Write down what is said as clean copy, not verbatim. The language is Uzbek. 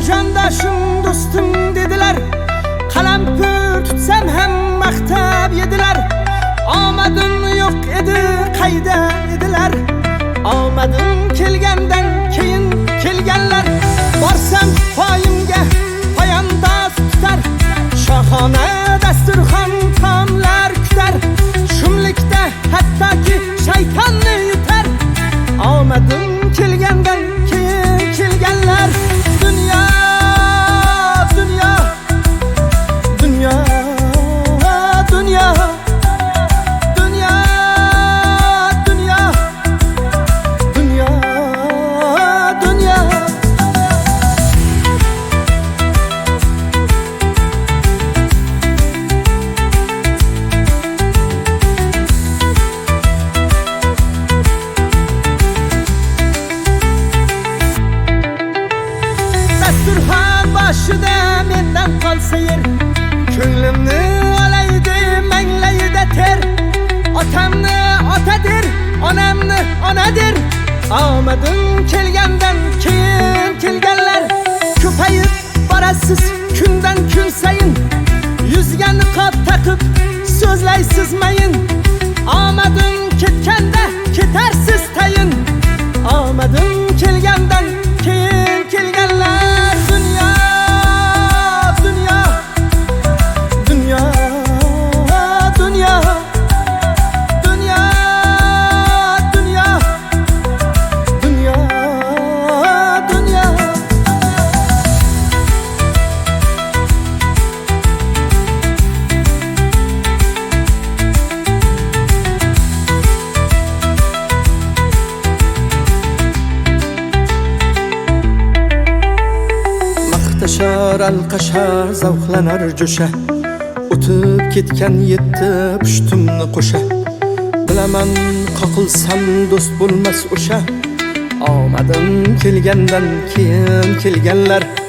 jondoshim do'stim dedilar, qalampir tutsam ham maqtab yedilar. Omadim yo'q edi, qayda edilar? Omadim kelgandan keyin kelganlar. Borsam poyimga poyandoz tutar, shohona dasturxon taomlar kutar. Shumlikda hattoki shaytonni yutar. Omadim kelgandan keyin kelganlar. Dunyo, dunyo, dunyo, dunyo, dunyo, dunyo, dunyo, dunyo. Dasturxon boshida mendan qolsa yer, ko'nglimni olaydi manglayida ter. Otamni otadir, onamni onadir. Omadim kelgandan keyin kelganlar. Ko'payib borasiz kundan kun sayin, yuzga niqob taqib so'zlaysiz mayin. Omadim ketganda ketarsiz tayin. Omadim kelgandan keyin kelganlar. Dunyo, dunyo, dunyo, dunyo, dunyo, dunyo, dunyo, dunyo. Maqtashar alqashar zavqlanar jo'sha, o'tib ketgan yetti pushtimni qo'sha. Bilaman qoqilsam do'st bo'lmas o'sha. Omadim kelgandan keyin kelganlar.